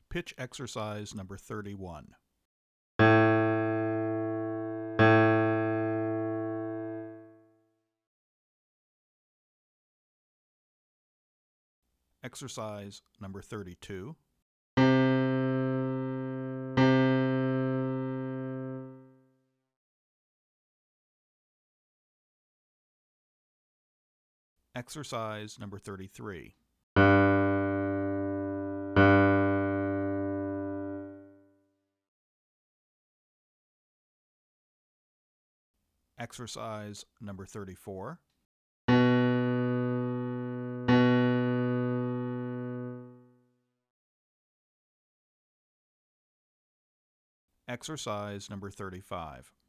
Pitch exercise number 31. Exercise number 32. Exercise number 33. Exercise number 34. Exercise number 35.